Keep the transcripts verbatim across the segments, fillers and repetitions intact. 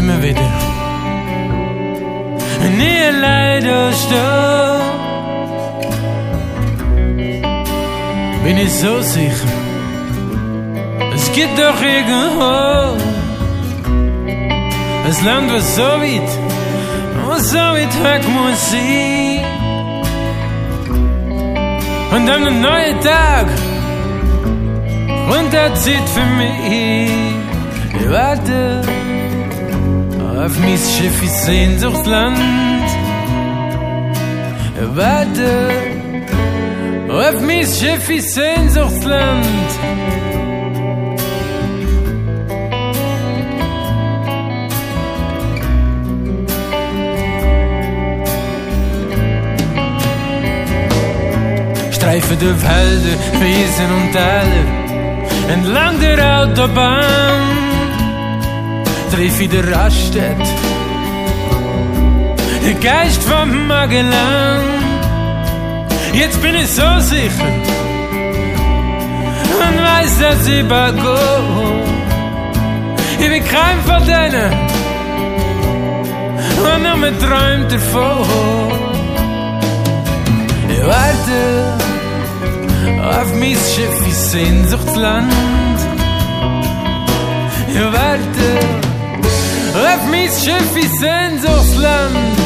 immer wieder. Nie leider stehen. Bin ich so sicher, es gibt doch irgendwo ein Land, was so weit, was so weit weg muss sein. Und an einem neuen Tag und der Zeit für mich. Ich warte auf mein Schiff ins Sehnsuchtsland. Ich warte auf mein Schiff ins Sehnsuchtsland. Streife durch Wälder, Wiesen und Täler, entlang der Autobahn, triff ich der Raststätte, der Geist vom Magellan. Jetzt bin ich so sicher und weiß, dass ich bald gehe. Ich bin kein von denen und nur mir träumt davon. Ich warte auf mein Schiff ins Sehnsuchtsland. Ich warte auf mein Schiff ins Sehnsuchtsland.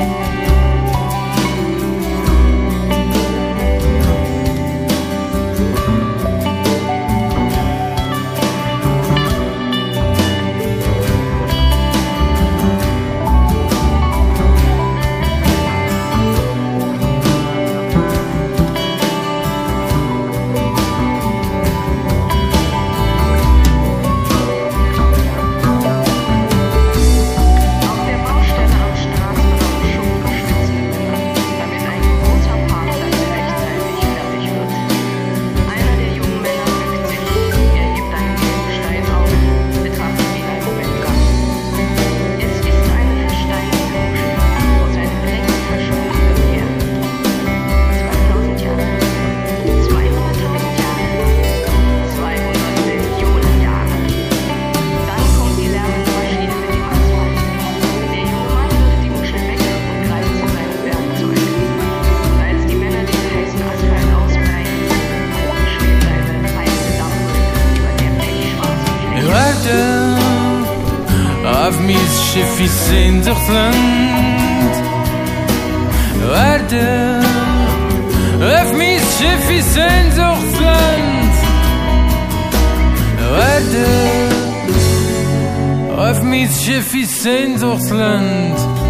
Auf mein Schiff ins Sehnsuchtsland. Warte auf mein Schiff ins Sehnsuchtsland. Warte auf mein Schiff ins Sehnsuchtsland.